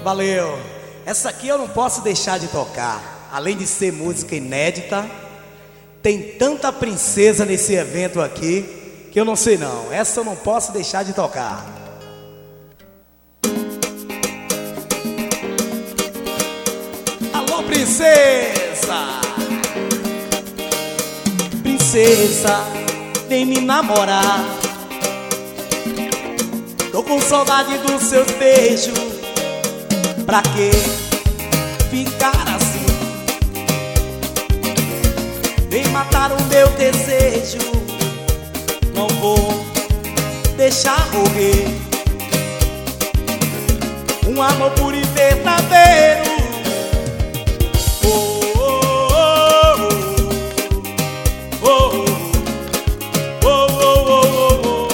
Valeu. Essa aqui eu não posso deixar de tocar. Além de ser música inédita, tem tanta princesa nesse evento aqui que eu não sei não. Essa eu não posso deixar de tocar. Alô, princesa! Princesa, vem me namorar. Tô com saudade dos seus beijos. Pra que ficar assim? Vem matar o meu desejo. Não vou deixar morrer. Um amor puro e verdadeiro. Oh, oh, oh, oh, oh, oh,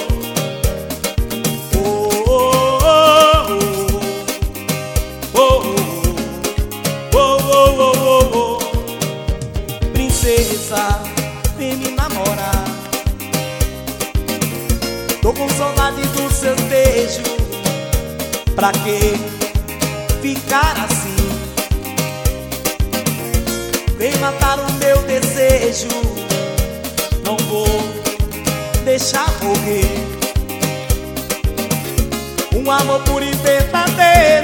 oh, oh. Princesa, vem me namorar. Tô com saudade dos seus beijos. Pra que ficar assim? Vem matar o meu desejo. Não vou deixar morrer. Um amor puro e verdadeiro.